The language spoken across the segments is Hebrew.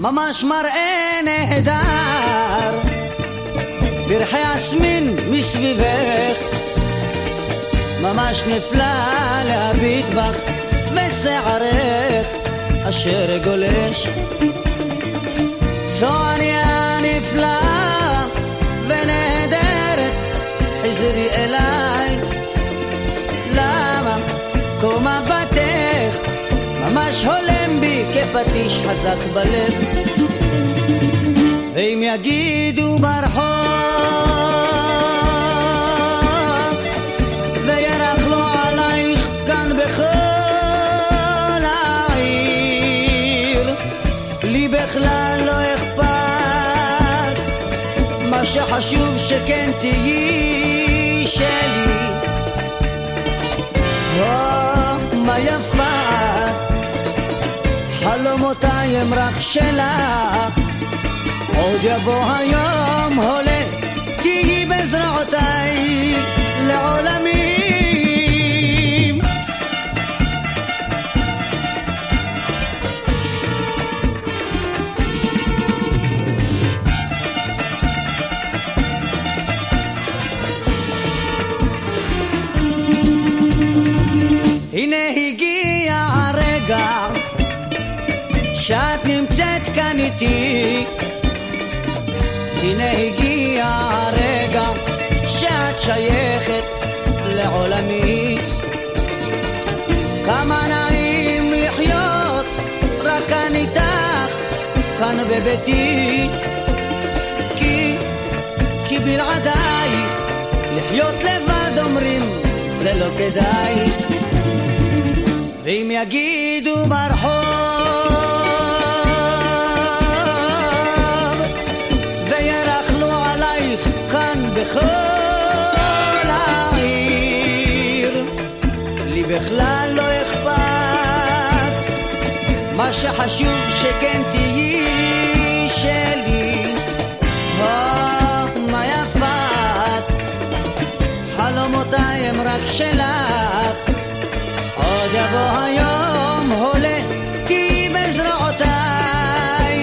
ממש מראה נהדר, פרחי יסמין מסביבך, ממש נפלא להביט בך, ושערך אשר גולש. צועניה נפלאה ונהדרת, חזרי אליי. למה כה מבטך ממש הולם בי כפטיש חזק בלב. ואם יגידו ברחוב וירחלו עלייך כאן בכל העיר, לי בכלל לא אכפת, מה שחשוב שכן תהיי שלי. מה יפה, חלומותיי הם רק שלך, עוד יבוא היום הולה, תהי בזרועותיי לעולמים. הנה הגיע הרגע שאת נמצאת כאן איתי, הנה הגיע הרגע שאת שייכת לעולמי. כמה נעים לחיות רק כאן איתך, כאן בביתי, כי בלעדייך לחיות לבד אומרים זה לא כדאי. ואם יגידו ברחוב וירחלו עלייך כאן בכל העיר, לי בכלל לא אכפת, מה שחשוב שכן תהיי שלי. מה יפת, חלומותיי הם רק שלך, עוד יבוא היום הולה, כי בזרועותיי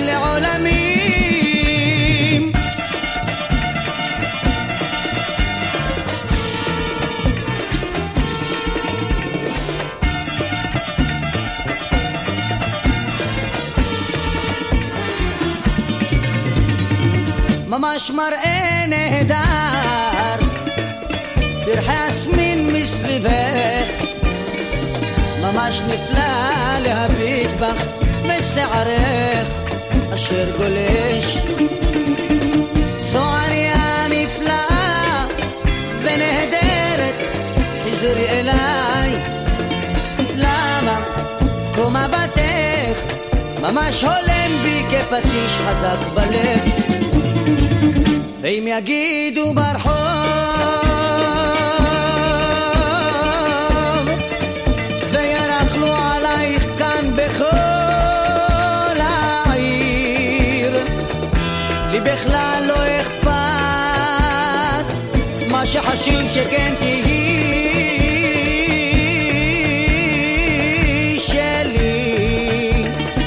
לעולמים. ממש מראה נהדר, פרחי יסמין מסביבך, ממש נפלא להביט בך, ושערך אשר גולש. צועניה נפלאה ונהדרת, חזרי אליי. למה כה מבטך ממש הולם בי כפטיש חזק בלב. ואם יגידו ברחוב וירחלו עלייך כאן בכל העיר, לי בכלל לא אכפת, מה שחשוב שכן תהיי שלי.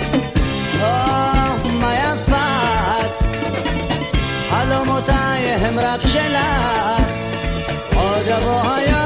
מה יפת, חלומותיי הם רק שלך, עוד יבוא היום